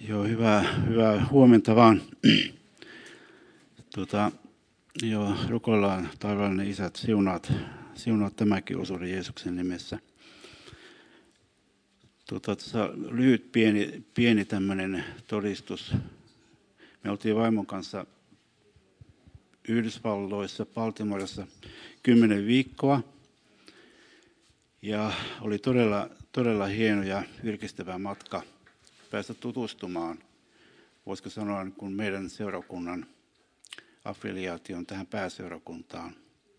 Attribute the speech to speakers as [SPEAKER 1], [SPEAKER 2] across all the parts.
[SPEAKER 1] Joo, hyvää huomenta vaan. Rukoillaan taivaallinen Isät, siunaat tämäkin osuuden Jeesuksen nimessä. Tässä lyhyt pieni tämmöinen todistus. Me oltiin vaimon kanssa Yhdysvalloissa, Baltimoressa 10 viikkoa. Ja oli todella hieno ja virkistävä matka päästä tutustumaan, voisiko sanoa, kun meidän seurakunnan affiliaation tähän pääseurakuntaan.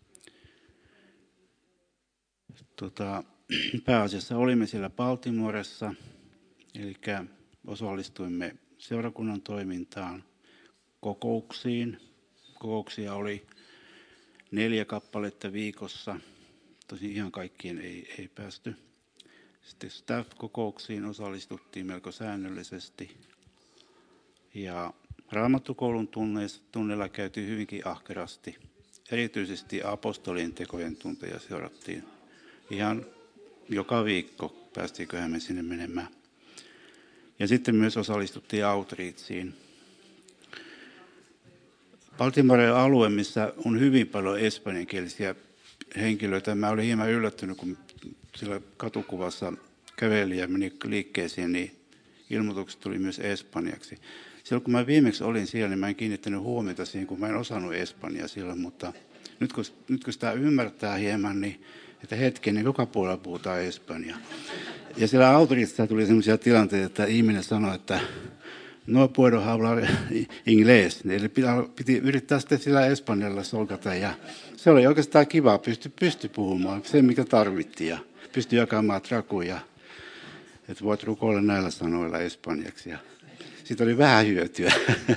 [SPEAKER 1] Pääasiassa olimme siellä Baltimoressa, eli osallistuimme seurakunnan toimintaan, kokouksiin. Kokouksia oli 4 kappaletta viikossa, tosin ihan kaikkiin ei päästy. Sitten staff-kokouksiin osallistuttiin melko säännöllisesti. Ja Raamattukoulun tunneilla käytiin hyvinkin ahkerasti. Erityisesti apostolien tekojen tunteja seurattiin. Ihan joka viikko päästiinköhän me sinne menemään. Ja sitten myös osallistuttiin outreachiin. Baltimoren alue, missä on hyvin paljon espanjankielisiä henkilöitä. Mä olin hieman yllättynyt, kun siellä katukuvassa käveli ja meni liikkeeseen, niin ilmoitukset tuli myös espanjaksi. Silloin kun mä viimeksi olin siellä, niin mä en kiinnittänyt huomiota siihen, kun mä en osannut espanjaa silloin, mutta nyt kun sitä ymmärtää hieman, niin että hetkinen, joka puolella puhutaan espanjaa. Ja siellä autorista tuli sellaisia tilanteita, että ihminen sanoi, että no puedo hablar inglés. Eli piti yrittää sitten sillä espanjalla solkata ja se oli oikeastaan kiva, pysty puhumaan, se mikä tarvittiin ja pystyi jakamaan trakuja, että voit rukoilla näillä sanoilla espanjaksi. Ja siitä oli vähän hyötyä.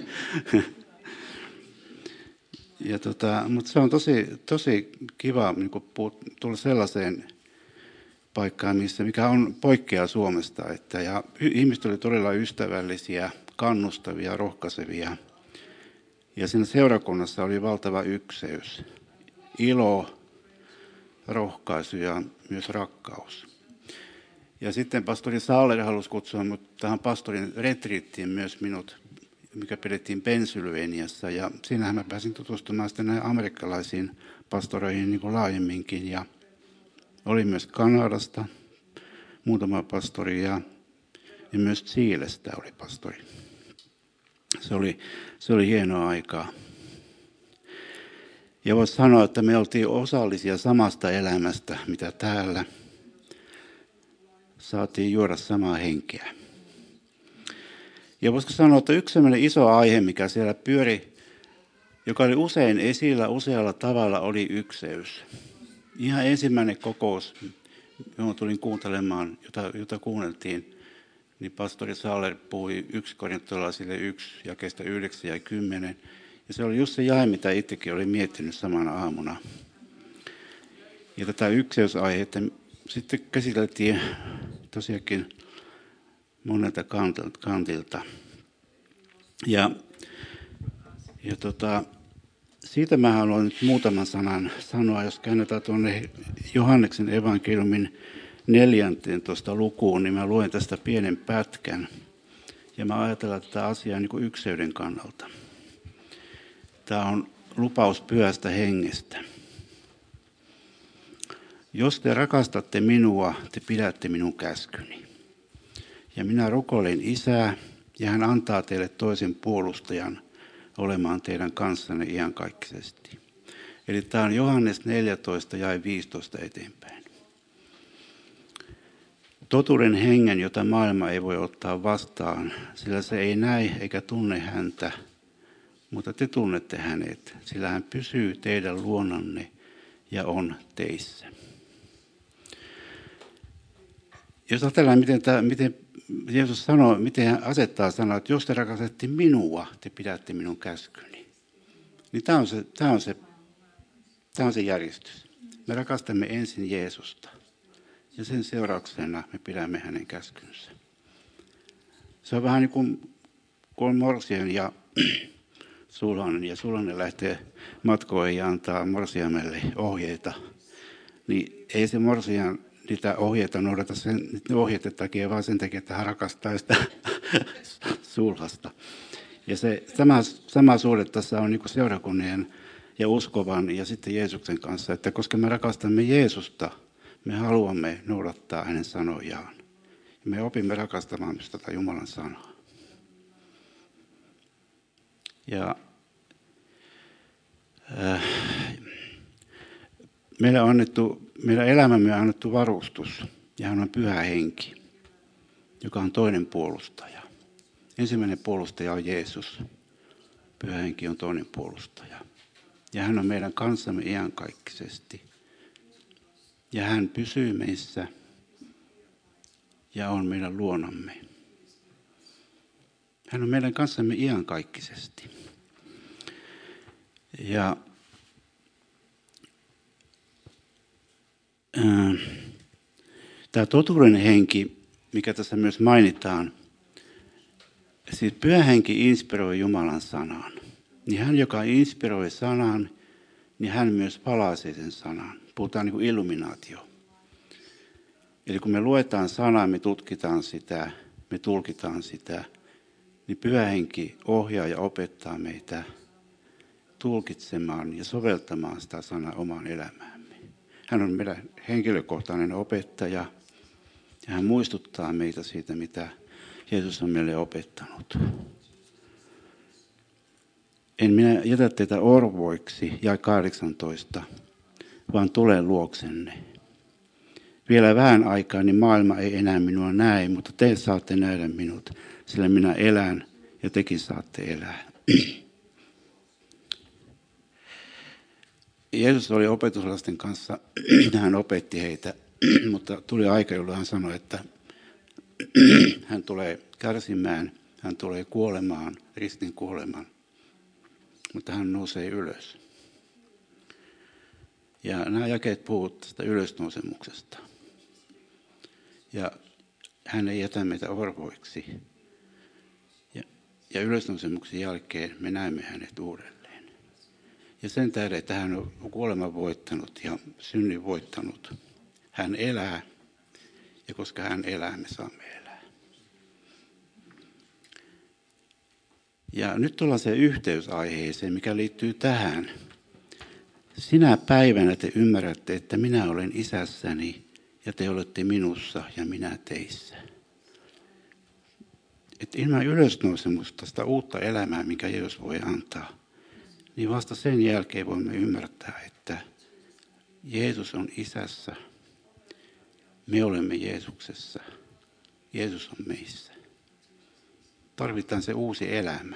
[SPEAKER 1] Mutta se on tosi kiva niin tulla sellaiseen paikkaan, mikä on poikkeaa Suomesta. Ja ihmiset oli todella ystävällisiä, kannustavia, rohkaisevia. Ja siinä seurakunnassa oli valtava ykseys. Ilo, rohkaisu ja myös rakkaus. Ja sitten pastori Saaler halusi kutsua mut tähän pastorin retriittiin myös minut, mikä pidettiin Pennsylvaniassa. Ja siinähän mä pääsin tutustumaan sitten näihin amerikkalaisiin pastoroihin niin kuin laajemminkin. Ja oli myös Kanadasta muutama pastori ja myös Chilestä oli pastori. Se oli hienoa aikaa. Ja voisi sanoa, että me oltiin osallisia samasta elämästä, mitä täällä. Saatiin juoda samaa henkeä. Ja voisiko sanoa, että yksi sellainen iso aihe, mikä siellä pyöri, joka oli usein esillä usealla tavalla, oli ykseys. Ihan ensimmäinen kokous, johon tulin kuuntelemaan, jota kuunneltiin, niin pastori Saaler puhui 1 korintolaisille 1 jakeesta 9 ja 10. Ja se oli just se jae, mitä itsekin olin miettinyt samana aamuna. Ja tätä ykseysaihetta sitten käsiteltiin tosiaankin monelta kantilta. Ja siitä mä haluan nyt muutaman sanan sanoa, jos käännetään tuonne Johanneksen evankeliumin 14 lukuun, niin mä luen tästä pienen pätkän. Ja mä ajatellaan tätä asiaa niin kuin ykseyden kannalta. Tämä on lupaus pyhästä hengestä. Jos te rakastatte minua, te pidätte minun käskyni. Ja minä rukoilen Isää, ja hän antaa teille toisen puolustajan olemaan teidän kanssanne iankaikkisesti. Eli tämä on Johannes 14 ja 15 eteenpäin. Totuuden hengen, jota maailma ei voi ottaa vastaan, sillä se ei näe eikä tunne häntä, mutta te tunnette hänet, sillä hän pysyy teidän luonanne ja on teissä. Jos ajatellaan, miten Jeesus sanoo, miten hän asettaa sanaa, että jos te rakastatte minua, te pidätte minun käskyni. Niin tämä on se järjestys. Me rakastamme ensin Jeesusta ja sen seurauksena me pidämme hänen käskynsä. Se on vähän niin kuin kun morsian ja sulhanen ja sulhanen lähtee matkoihin ja antaa morsiamelle ohjeita, niin ei se morsian niitä ohjeita noudata sen ohjeiden takia, vaan sen takia, että hän rakastaa sitä sulhasta. Ja se sama suhde tässä on niin kuin seurakunnien ja uskovan ja sitten Jeesuksen kanssa, että koska me rakastamme Jeesusta, me haluamme noudattaa hänen sanojaan. Ja me opimme rakastamaan myös tätä Jumalan sanaa. Ja meidän elämämme on annettu varustus, ja hän on Pyhä Henki, joka on toinen puolustaja. Ensimmäinen puolustaja on Jeesus. Pyhä Henki on toinen puolustaja. Ja hän on meidän kanssamme iankaikkisesti. Ja hän pysyy meissä ja on meidän luonamme. Hän on meidän kanssamme iankaikkisesti. Ja tämä totuuden henki, mikä tässä myös mainitaan, siis Pyhä Henki inspiroi Jumalan sanan. Niin hän, joka inspiroi sanan, niin hän myös palaasee sen sanan. Puhutaan niin kuin illuminaatio. Eli kun me luetaan sanaa, me tutkitaan sitä, me tulkitaan sitä, niin Pyhä Henki ohjaa ja opettaa meitä tulkitsemaan ja soveltamaan sitä sanaa omaan elämäämme. Hän on meidän henkilökohtainen opettaja ja hän muistuttaa meitä siitä, mitä Jeesus on meille opettanut. En minä jätä teitä orvoiksi, jae 18, vaan tulen luoksenne. Vielä vähän aikaa, niin maailma ei enää minua näe, mutta te saatte nähdä minut, sillä minä elän ja tekin saatte elää. Jeesus oli opetuslasten kanssa, hän opetti heitä, mutta tuli aika, jolloin hän sanoi, että hän tulee kärsimään, hän tulee kuolemaan, ristin kuolemaan, mutta hän nousee ylös. Ja nämä jakeet puhuvat tästä ylösnousemuksesta. Ja hän ei jätä meitä orvoiksi. Ja ylösnousemuksen jälkeen me näemme hänet uudelleen. Ja sen tähden, että hän on kuoleman voittanut ja synnin voittanut. Hän elää, ja koska hän elää, me saamme elää. Ja nyt tullaan se yhteysaiheeseen, mikä liittyy tähän. Sinä päivänä te ymmärrätte, että minä olen isässäni ja te olette minussa ja minä teissä. Että ilman ylösnousemusta, sitä uutta elämää, mikä Jeesus voi antaa, niin vasta sen jälkeen voimme ymmärtää, että Jeesus on isässä, me olemme Jeesuksessa, Jeesus on meissä. Tarvitaan se uusi elämä.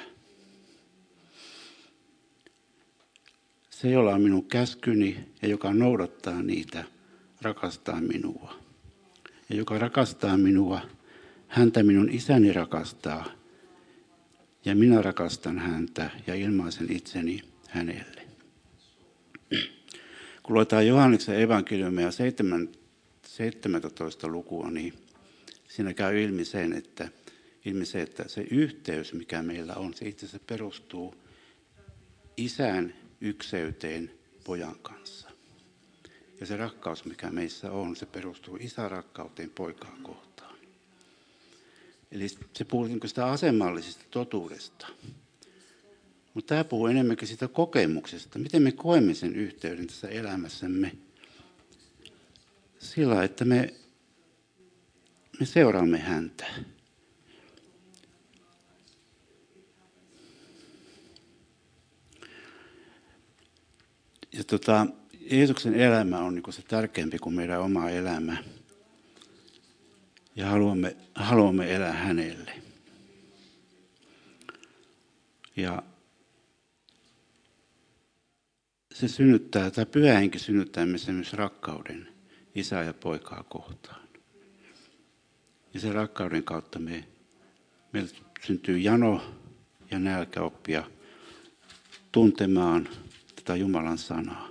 [SPEAKER 1] Se, jolla on minun käskyni ja joka noudattaa niitä, rakastaa minua. Ja joka rakastaa minua, häntä minun isäni rakastaa. Ja minä rakastan häntä ja ilmaisen itseni hänelle. Kun luetaan Johanneksen evankeliumia 17 lukua, niin siinä käy ilmi se, että se yhteys, mikä meillä on, se itse asiassa perustuu isän ykseyteen pojan kanssa. Ja se rakkaus, mikä meissä on, se perustuu isän rakkauteen poikaa kohtaan. Eli se puhuu sitä asemallisesta totuudesta. Mutta tämä puhuu enemmänkin siitä kokemuksesta. Miten me koemme sen yhteyden tässä elämässämme sillä, että me seuraamme häntä. Ja Jeesuksen elämä on niin se tärkeämpi kuin meidän oma elämä. Ja haluamme elää hänelle. Ja se synnyttää, tämä Pyhä Henki synnyttää meissä myös rakkauden isää ja poikaa kohtaan. Ja sen rakkauden kautta meillä syntyy jano ja nälkä oppia tuntemaan tätä Jumalan sanaa.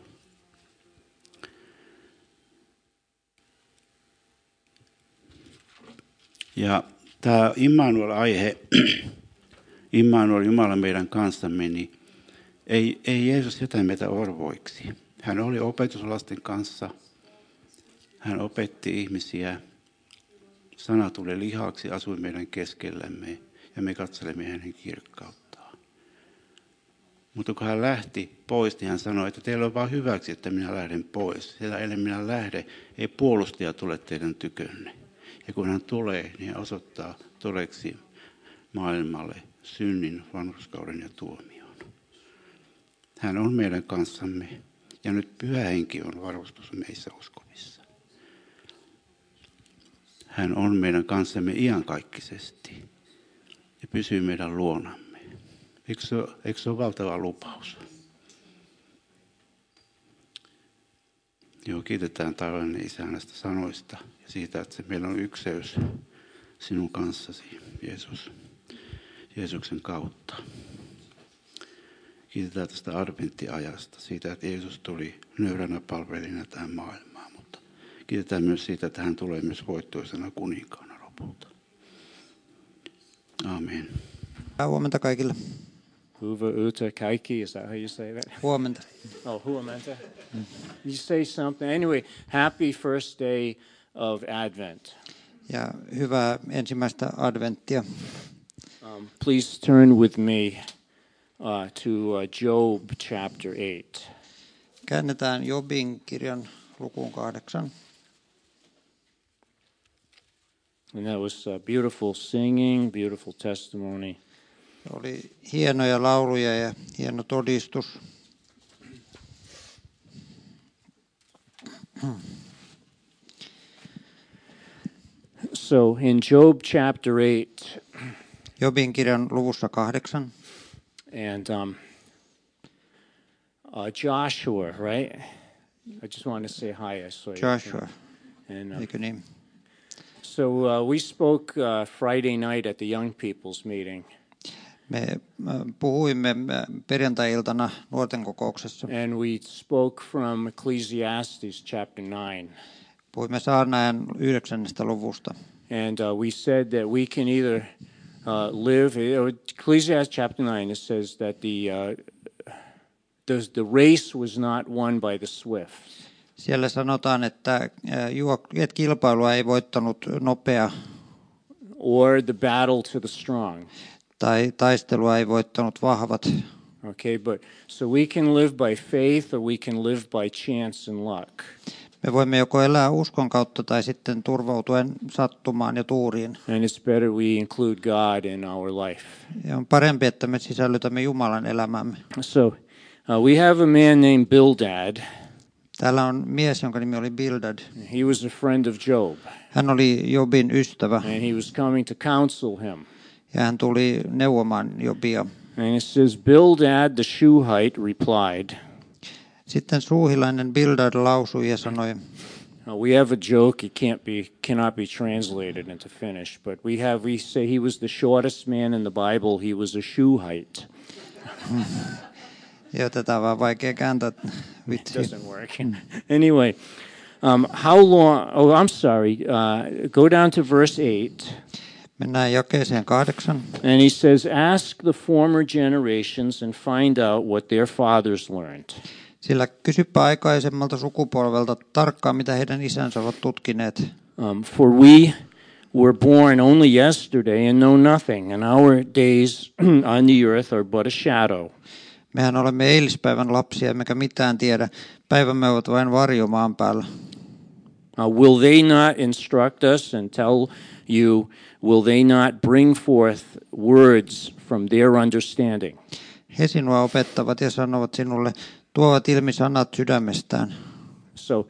[SPEAKER 1] Ja tämä Immanuel-aihe, Immanuel, Jumala meidän kanssamme, niin ei Jeesus jätä meitä orvoiksi. Hän oli opetuslasten kanssa, hän opetti ihmisiä, sana tuli lihaksi, asui meidän keskellämme ja me katselemme hänen kirkkauttaan. Mutta kun hän lähti pois, niin hän sanoi, että teillä on vain hyväksi, että minä lähden pois. Sillä ellen minä lähde, ei puolustaja tule teidän tykönne. Ja kun hän tulee, niin hän osoittaa todeksi maailmalle synnin, vanhurskauden ja tuomion. Hän on meidän kanssamme ja nyt Pyhä Henki on varustus meissä uskovissa. Hän on meidän kanssamme iankaikkisesti ja pysyy meidän luonamme. Eikö se ole valtava lupaus? Joo, kiitetään taivaallinen Isä näistä sanoista ja siitä, että meillä on ykseys sinun kanssasi, Jeesus, Jeesuksen kautta. Kiitetään tästä adventtiajasta, siitä, että Jeesus tuli nöyränä palvelijana tähän maailmaan, mutta kiitetään myös siitä, että hän tulee myös voittoisena kuninkaana lopulta. Amen.
[SPEAKER 2] Huomenta kaikille.
[SPEAKER 3] Hyvää yötä kaikki, is that how you say that?
[SPEAKER 2] Huomenta.
[SPEAKER 3] Oh, huomenta. You say something. Anyway, happy first day of Advent.
[SPEAKER 2] Ja hyvää ensimmäistä adventtia.
[SPEAKER 3] Please turn with me to Job chapter 8.
[SPEAKER 2] Käännetään Jobin kirjan lukuun 8.
[SPEAKER 3] And that was beautiful singing, beautiful testimony.
[SPEAKER 2] Oli hienoja lauluja ja hieno todistus.
[SPEAKER 3] So in Job chapter 8,
[SPEAKER 2] Jobin kirjan luvussa 8.
[SPEAKER 3] and Joshua, right? I just want to say hi. I saw you.
[SPEAKER 2] Joshua,
[SPEAKER 3] And
[SPEAKER 2] eikö niin?
[SPEAKER 3] so we spoke Friday night at the young people's meeting.
[SPEAKER 2] Me puhuimme perjantai-iltana nuorten kokouksessa.
[SPEAKER 3] And we spoke from Ecclesiastes chapter 9.
[SPEAKER 2] Puhuimme saarnaajan 9. luvusta.
[SPEAKER 3] And we said that we can either live, Ecclesiastes chapter 9, it says that the race was not won by the swift.
[SPEAKER 2] Siellä sanotaan, että kilpailua ei voittanut nopea
[SPEAKER 3] Or the battle to the strong.
[SPEAKER 2] tai taistelua ei voittanut vahvat.
[SPEAKER 3] Okay, but so we can live by faith or we can live by chance and luck.
[SPEAKER 2] Me voimme joko elää uskon kautta tai sitten turvautuen sattumaan ja tuuriin.
[SPEAKER 3] And it's better we include God in our life.
[SPEAKER 2] Ja on parempi, että me sisällytämme Jumalan elämäämme.
[SPEAKER 3] So we have a man named Bildad.
[SPEAKER 2] Täällä on mies, jonka nimi oli Bildad.
[SPEAKER 3] He was a friend of Job.
[SPEAKER 2] Hän oli Jobin ystävä
[SPEAKER 3] And he was coming to counsel him.
[SPEAKER 2] ja hän tuli neuvomaan Jobia.
[SPEAKER 3] And it says, Bildad the Shuhite replied.
[SPEAKER 2] Sitten suuhilainen Bildad lausui ja sanoi,
[SPEAKER 3] We have a joke, it cannot be translated into Finnish, but we say he was the shortest man in the Bible, he was a Shuhite.
[SPEAKER 2] ja tätä on vaan vaikea kääntää vitsi.
[SPEAKER 3] It doesn't work. Anyway, how long, I'm sorry, go down to verse 8.
[SPEAKER 2] Mennään jakeeseen 8.
[SPEAKER 3] And he says, ask the former generations and find out what their fathers learned.
[SPEAKER 2] Sillä kysypä aikaisemmalta sukupolvelta tarkkaan, mitä heidän isänsä ovat tutkineet.
[SPEAKER 3] For we were born only yesterday and know nothing, and our days on the earth are but a shadow.
[SPEAKER 2] Mehän olemme eilispäivän lapsia, emmekä mitään tiedä. Päivämme ovat vain varjo maan päällä.
[SPEAKER 3] Will they not instruct us and tell you, will they not bring forth words from their understanding?
[SPEAKER 2] He sinua opettavat ja sanovat sinulle, tuovat ilmi sanat sydämestään.
[SPEAKER 3] So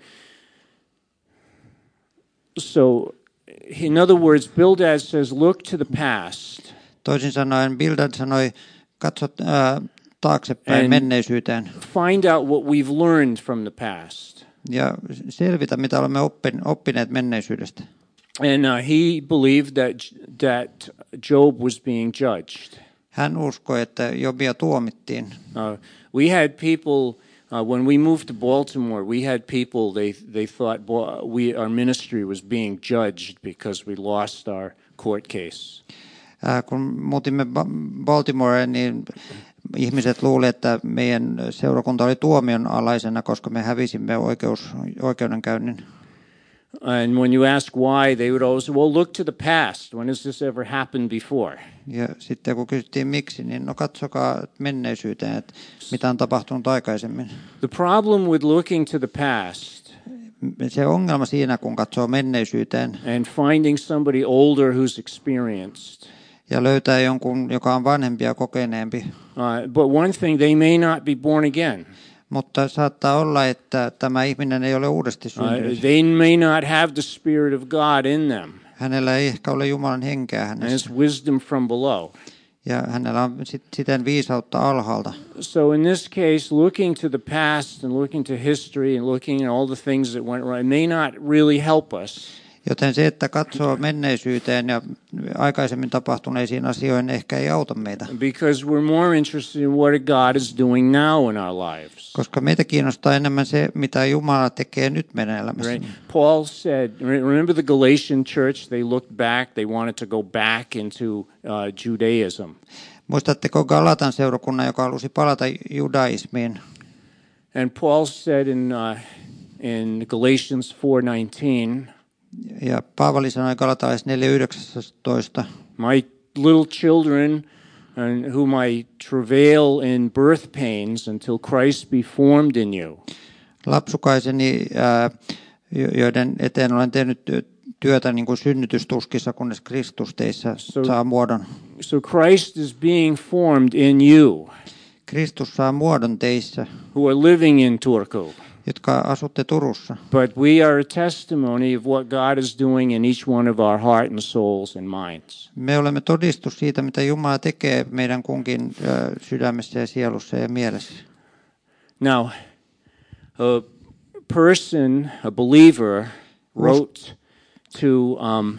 [SPEAKER 3] in other words, Bildad says, look to the past.
[SPEAKER 2] Toisin sanoen Bildad sanoi, katso taaksepäin menneisyyteen.
[SPEAKER 3] Find out what we've learned from the past.
[SPEAKER 2] Ja selvitä, mitä olemme oppineet menneisyydestä.
[SPEAKER 3] And he believed that Job was being judged.
[SPEAKER 2] Hän uskoi, että Jobia tuomittiin.
[SPEAKER 3] We had people, when we moved to Baltimore, we had people, they thought our ministry was being judged because we lost our court case.
[SPEAKER 2] Kun muutimme Baltimoreen, niin ihmiset luulivat, että meidän seurakunta oli tuomion alaisena, koska me hävisimme oikeudenkäynnin.
[SPEAKER 3] And when you ask why, they would always say, well, look to the past. When has this ever happened before?
[SPEAKER 2] Ja sitten kun kysyttiin miksi, niin no katsokaa menneisyyteen, että mitä on tapahtunut aikaisemmin.
[SPEAKER 3] The problem with looking to the past
[SPEAKER 2] Se ongelma siinä, kun katsoo menneisyyteen
[SPEAKER 3] and finding somebody older who's experienced.
[SPEAKER 2] ja löytää jonkun, joka on vanhempi ja kokeneempi.
[SPEAKER 3] But one thing, they may not be born again.
[SPEAKER 2] Mutta saattaa olla, että tämä ihminen ei ole uudesti syntynyt.
[SPEAKER 3] They may not have the Spirit of God in them.
[SPEAKER 2] Hänellä ei ehkä ole Jumalan henkeä
[SPEAKER 3] And
[SPEAKER 2] hänessä.
[SPEAKER 3] it's wisdom from below.
[SPEAKER 2] Ja hänellä on siten viisautta alhaalta.
[SPEAKER 3] So in this case, looking to the past and looking to history and looking at all the things that went right may not really help us.
[SPEAKER 2] Joten se, että katsoo menneisyyteen ja aikaisemmin tapahtuneisiin asioihin, ehkä ei auta meitä.
[SPEAKER 3] Because we're more interested in what God is doing now in our lives.
[SPEAKER 2] Koska meitä kiinnostaa enemmän se, mitä Jumala tekee nyt meidän elämässä.
[SPEAKER 3] Right? Paul said, remember the Galatian church, they looked back, they wanted to go back into Judaism.
[SPEAKER 2] Muistatteko Galatan seurakunnan, joka halusi palata judaismiin?
[SPEAKER 3] And Paul said in Galatians 4:19,
[SPEAKER 2] ja Paavali sanoi Galatalais 4:19,
[SPEAKER 3] my little children, whom I travail in birth pains until Christ be formed in you.
[SPEAKER 2] Lapsukaiseni, joiden eteen olen tehnyt työtä niin kuin synnytystuskissa, kunnes Kristus teissä saa muodon.
[SPEAKER 3] So Christ is being formed in you.
[SPEAKER 2] Kristus saa muodon teissä,
[SPEAKER 3] who are living in Turku.
[SPEAKER 2] jotka asutte Turussa.
[SPEAKER 3] But we are a testimony of what God is doing in each one of our heart and souls and minds.
[SPEAKER 2] Me olemme todistus siitä, mitä Jumala tekee meidän kunkin sydämessä ja sielussa ja mielessä.
[SPEAKER 3] Now, a person, a believer, wrote to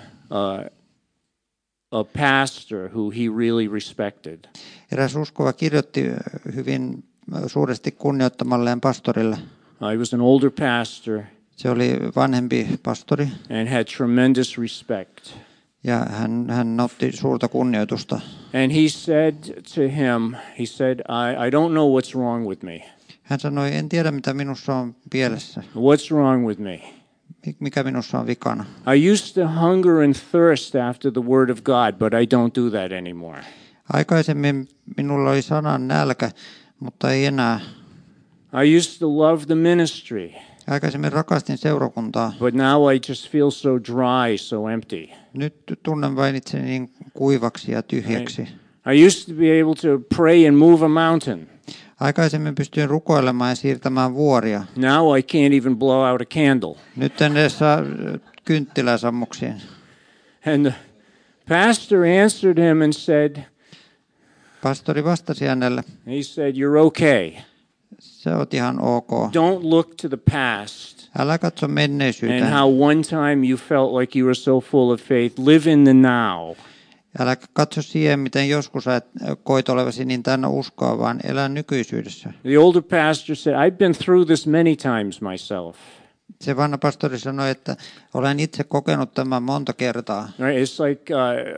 [SPEAKER 3] a pastor who he really respected.
[SPEAKER 2] Eräs uskova kirjoitti hyvin suuresti kunnioittamalleen pastorille.
[SPEAKER 3] He was an older pastor.
[SPEAKER 2] Se oli vanhempi pastori.
[SPEAKER 3] And had tremendous respect.
[SPEAKER 2] Ja hän nautti suurta kunnioitusta.
[SPEAKER 3] And he said to him, he said, I don't know what's wrong with me.
[SPEAKER 2] Hän sanoi, en tiedä mitä minussa on pielessä.
[SPEAKER 3] What's wrong with me?
[SPEAKER 2] Mikä minussa on vikana?
[SPEAKER 3] I used to hunger and thirst after the word of God, but I don't do that anymore.
[SPEAKER 2] Aikaisemmin minulla oli sanan nälkä, mutta ei enää.
[SPEAKER 3] I used to love the ministry.
[SPEAKER 2] Aikaisemmin rakastin seurakuntaa.
[SPEAKER 3] But now I just feel so dry, so empty.
[SPEAKER 2] Nyt tunnen vain itseni niin kuivaksi ja tyhjäksi.
[SPEAKER 3] I used to be able to pray and move a mountain.
[SPEAKER 2] Aikaisemmin pystyin rukoilemaan ja siirtämään vuoria.
[SPEAKER 3] Now I can't even blow out a candle.
[SPEAKER 2] Nyt en edes saa kynttilää sammuksiin.
[SPEAKER 3] And the pastor answered him and said,
[SPEAKER 2] pastori vastasi hänelle.
[SPEAKER 3] He said, you're okay.
[SPEAKER 2] Se on ihan ok.
[SPEAKER 3] Don't look to the past.
[SPEAKER 2] Älä katso menneisyyteen.
[SPEAKER 3] And how one time you felt like you were so full of faith. Live in the now.
[SPEAKER 2] Älä katso siihen, miten joskus koit olevasi niin täynnä uskoa, vaan elä nykyisyydessä.
[SPEAKER 3] The older pastor said, I've been through this many times myself.
[SPEAKER 2] Se vanha pastori sanoi, että olen itse kokenut tämän monta kertaa.
[SPEAKER 3] Right? It's like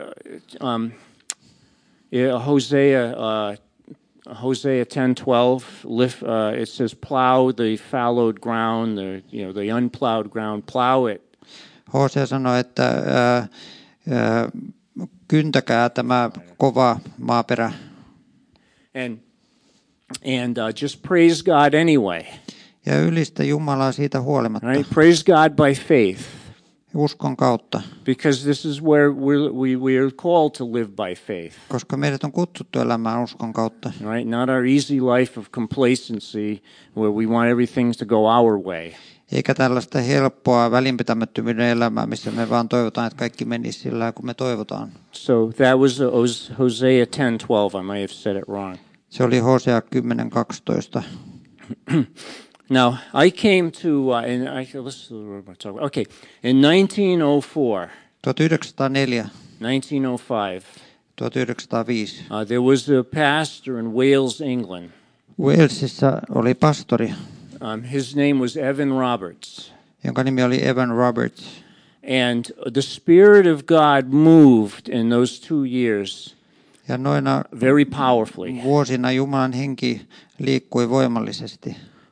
[SPEAKER 3] Hosea 10:12. It says, "Plow the fallowed ground, the unplowed ground. Plow it."
[SPEAKER 2] Hosea sanoi, että kyntäkää tämä kova maaperä.
[SPEAKER 3] And just praise God anyway.
[SPEAKER 2] Ja ylistä Jumalaa siitä huolimatta.
[SPEAKER 3] Right? Praise God by faith.
[SPEAKER 2] Uskon kautta.
[SPEAKER 3] Because this is where we are called to live by faith.
[SPEAKER 2] Koska meidät on kutsuttu elämään uskon kautta.
[SPEAKER 3] Right? Not our easy life of complacency where we want everything to go our way. Eikä
[SPEAKER 2] tällaista helppoa välinpitämättömyyden elämää, missä me vaan toivotaan, että kaikki menisi sillä tavalla, kun me toivotaan.
[SPEAKER 3] So that was Hosea 10:12. I may have said it wrong.
[SPEAKER 2] Se oli Hosea 10:12.
[SPEAKER 3] Now, I came to, okay, in 1904,
[SPEAKER 2] 1904,
[SPEAKER 3] 1905,
[SPEAKER 2] 1905,
[SPEAKER 3] there was a pastor in Wales, England.
[SPEAKER 2] Walesissa oli pastori.
[SPEAKER 3] His name was Evan Roberts.
[SPEAKER 2] Jonka nimi oli Evan Roberts.
[SPEAKER 3] And the Spirit of God moved in those 2 years
[SPEAKER 2] ja noina
[SPEAKER 3] very powerfully.
[SPEAKER 2] Vuosina Jumalan henki liikkui voimallisesti.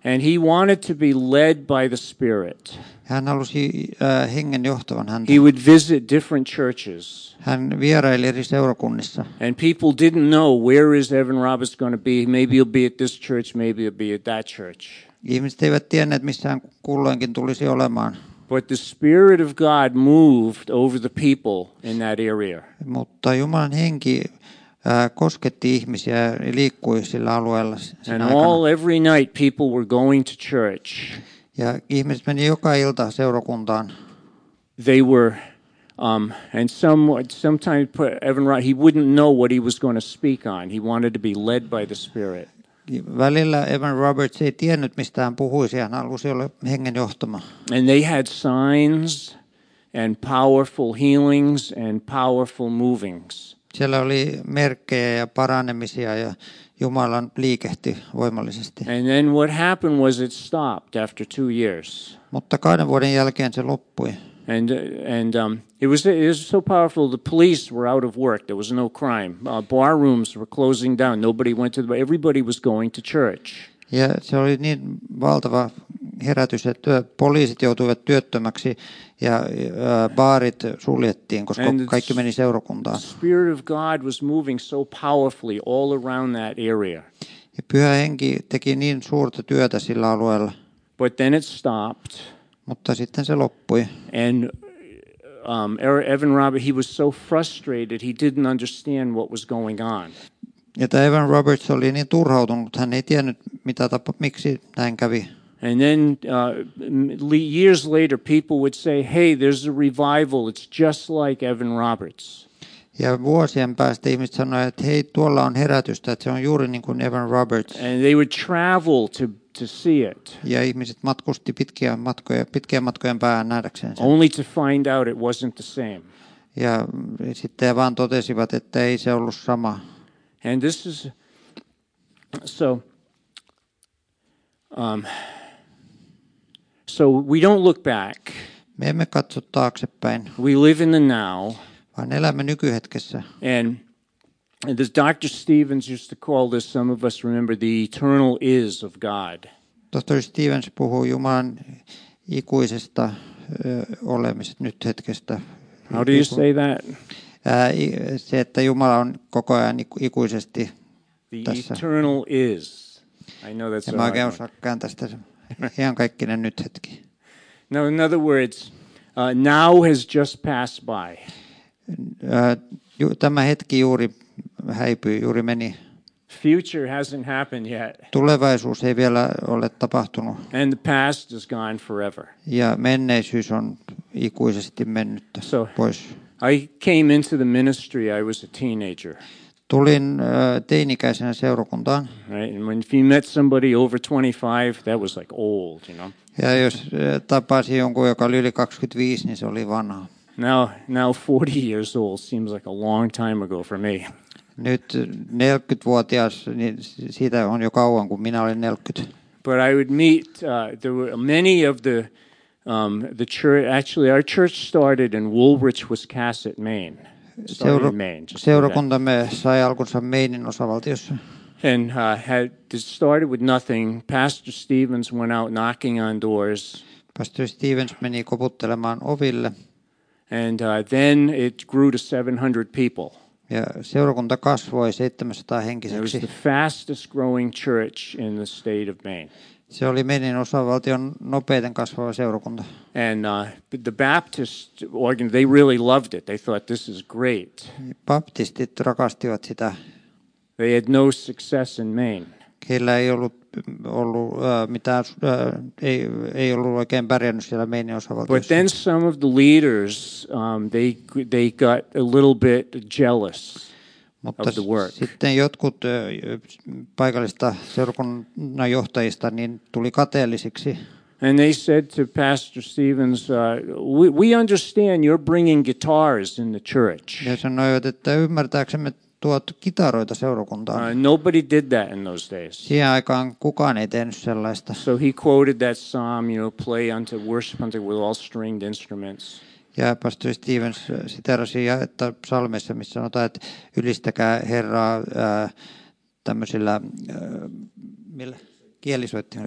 [SPEAKER 3] And he wanted to be led by the Spirit.
[SPEAKER 2] Hän halusi hengen johtavan häntä.
[SPEAKER 3] He would visit different churches.
[SPEAKER 2] Hän vieraili eri seurakunnissa.
[SPEAKER 3] And people didn't know, where is Evan Roberts going to be? Maybe he'll be at this church, maybe he'll be at that church.
[SPEAKER 2] Ihmiset eivät tienneet, missä hän kulloinkin tulisi olemaan.
[SPEAKER 3] But the Spirit of God moved over the people in that area.
[SPEAKER 2] Mutta Jumalan henki kosketti ihmisiä ja liikkui sillä alueella.
[SPEAKER 3] And every night people were going to church.
[SPEAKER 2] Ja ihmiset meni joka ilta seurakuntaan.
[SPEAKER 3] They were, and sometimes Evan, he wouldn't know what he was going to speak on. He wanted to be led by the Spirit.
[SPEAKER 2] Välillä Evan Roberts ei tiennyt, mistä hän puhuisi. Hän halusi olla hengen johtama.
[SPEAKER 3] And they had signs and powerful healings and powerful movings.
[SPEAKER 2] Siellä oli merkkejä ja paranemisia ja Jumalan liikehti voimallisesti.
[SPEAKER 3] And then what happened was it stopped after 2 years.
[SPEAKER 2] Mutta 2 vuoden jälkeen se loppui.
[SPEAKER 3] And it was so powerful. The police were out of work. There was no crime. Bar rooms were closing down. Nobody went to everybody was going to church.
[SPEAKER 2] Ja se oli niin valtava herätys, että poliisit joutuivat työttömäksi ja baarit suljettiin, koska kaikki meni seurakuntaan.
[SPEAKER 3] The Spirit of God was moving so powerfully all around that area.
[SPEAKER 2] Ja Pyhä Henki teki niin suurta työtä sillä alueella.
[SPEAKER 3] But then it stopped.
[SPEAKER 2] Mutta sitten se loppui.
[SPEAKER 3] And Evan Roberts, he was so frustrated, he didn't understand what was going on.
[SPEAKER 2] Ja Evan Roberts oli niin turhautunut, hän ei tiennyt miksi näin kävi.
[SPEAKER 3] And then years later, people would say, "Hey, there's a revival. It's just like Evan Roberts."
[SPEAKER 2] Ja vuosien päästä ihmiset sanoivat, että hei, tuolla on herätystä, että se on juuri niin kuin Evan Roberts.
[SPEAKER 3] And they would travel to see it.
[SPEAKER 2] Ja ihmiset matkusti pitkien matkojen päähän nähdäkseen sen.
[SPEAKER 3] Only to find out it wasn't the same.
[SPEAKER 2] Ja sitten he vaan totesivat, että ei se ollut sama.
[SPEAKER 3] And this is so we don't look back.
[SPEAKER 2] Me emme katso taaksepäin.
[SPEAKER 3] We live in the now.
[SPEAKER 2] Vaan elämme nykyhetkessä.
[SPEAKER 3] And this Dr. Stevens used to call this, some of us remember, the eternal is of God.
[SPEAKER 2] Tohtori Stevens puhuu Jumalan ikuisesta olemisesta nyt hetkestä.
[SPEAKER 3] How do you say that?
[SPEAKER 2] Se, että Jumala on koko ajan ikuisesti
[SPEAKER 3] the
[SPEAKER 2] tässä.
[SPEAKER 3] Eternal is. I know that's
[SPEAKER 2] ja mä oikein osaa kääntää sitä ihan kaikkinen nyt hetki.
[SPEAKER 3] No, in other words, now has just passed by.
[SPEAKER 2] Tämä hetki juuri häipyi, juuri meni.
[SPEAKER 3] Future hasn't happened yet.
[SPEAKER 2] Tulevaisuus ei vielä ole tapahtunut.
[SPEAKER 3] And the past is gone forever.
[SPEAKER 2] Ja menneisyys on ikuisesti mennyt pois.
[SPEAKER 3] I came into the ministry, I was a teenager.
[SPEAKER 2] Tulin teini-ikäisenä seurakuntaan.
[SPEAKER 3] Right? And when if you met somebody over 25, that was like old, you know.
[SPEAKER 2] Ja jos tapasi jonkun, joka oli yli 25, niin se oli vanha.
[SPEAKER 3] Now 40 years old seems like a long time ago for me.
[SPEAKER 2] Nyt 40-vuotias, niin siitä on jo kauan, kun minä olin 40.
[SPEAKER 3] But I would meet, there were many of the church, actually our church started in Woolwich, Wiscasset, Maine.
[SPEAKER 2] Seurakuntamme sai alkunsa Mainen osavaltiossa.
[SPEAKER 3] And it started with nothing. Pastor Stevens went out knocking on doors.
[SPEAKER 2] Pastor Stevens meni koputtelemaan oville.
[SPEAKER 3] And then it grew to 700 people.
[SPEAKER 2] Ja seurakunta kasvoi 700 henkiseksi.
[SPEAKER 3] It was the fastest growing church in the state of Maine.
[SPEAKER 2] Se oli Mainen osavaltion nopeiten kasvava seurakunta.
[SPEAKER 3] And the Baptist they really loved it. They thought this is great.
[SPEAKER 2] Baptistit rakastivat sitä.
[SPEAKER 3] They had no success in Maine.
[SPEAKER 2] Heillä ei ollut mitään, ei ollut oikein pärjännyt siellä Mainen osavaltiossa.
[SPEAKER 3] But then some of the leaders, they got a little bit jealous.
[SPEAKER 2] Mutta sitten jotkut paikallista seurakunnan johtajista niin tuli kateellisiksi.
[SPEAKER 3] And they said to Pastor Stevens, we understand you're bringing guitars in the church.
[SPEAKER 2] Ja sanoivat, että ymmärtääksemme tuot kitaroita seurakuntaan.
[SPEAKER 3] Nobody did that in those days.
[SPEAKER 2] Siihen aikaan kukaan ei tehnyt sellaista.
[SPEAKER 3] So he quoted that psalm, play unto worship unto with all stringed instruments.
[SPEAKER 2] Ja pastori Stevens siterasi jaetta psalmissa, missä sanotaan, että ylistäkää Herraa tämmöisillä kielisuettimilla.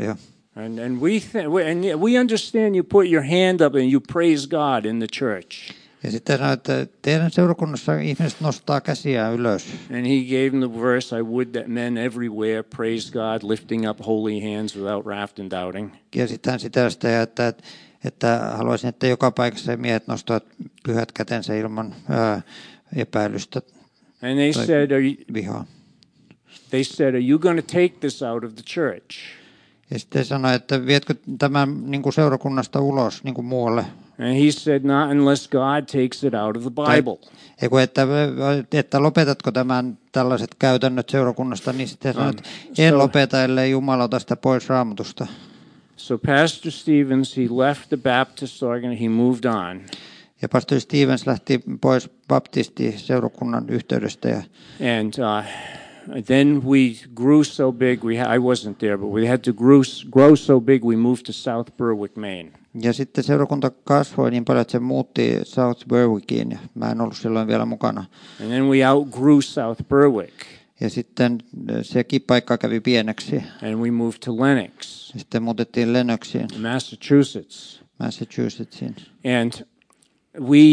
[SPEAKER 3] And we understand you put your hand up and you praise God in the church.
[SPEAKER 2] Ja sitten sanoi, että teidän seurakunnassa ihmiset nostaa käsiään ylös.
[SPEAKER 3] And he gave him the verse, I would that men everywhere praise God, lifting up holy hands without wrath and doubting.
[SPEAKER 2] Ja sitten hän sitä että haluaisin, että joka paikassa miehet nostavat pyhät kätensä ilman epäilystä
[SPEAKER 3] and they said,
[SPEAKER 2] vihaa.
[SPEAKER 3] They said, are you going to take this out of the church?
[SPEAKER 2] Ja sitten sanoi, että vietkö tämän niin kuin seurakunnasta ulos niin kuin muualle?
[SPEAKER 3] And he said, not unless God takes it out of the Bible.
[SPEAKER 2] Että lopetatko tämän tällaiset käytännöt seurakunnasta, niin sitten sanoi, että en lopeta, ellei Jumala ota sitä pois Raamatusta.
[SPEAKER 3] So Pastor Stevens, he left the Baptist organ, he moved on.
[SPEAKER 2] Ja pastori Stevens lähti pois baptistiseurakunnan yhteydestä.
[SPEAKER 3] And then we grew so big, I wasn't there, but we had to grow so big, we moved to South Berwick, Maine.
[SPEAKER 2] Ja sitten seurakunta kasvoi niin paljon, että se muutti South Berwickiin. Mä en ollut silloin vielä mukana.
[SPEAKER 3] And then we outgrew South Berwick.
[SPEAKER 2] Ja sitten sekin paikka kävi pieneksi.
[SPEAKER 3] And we moved to Lenox.
[SPEAKER 2] Ja sitten muutettiin Lennoxiin. Massachusettsiin.
[SPEAKER 3] And we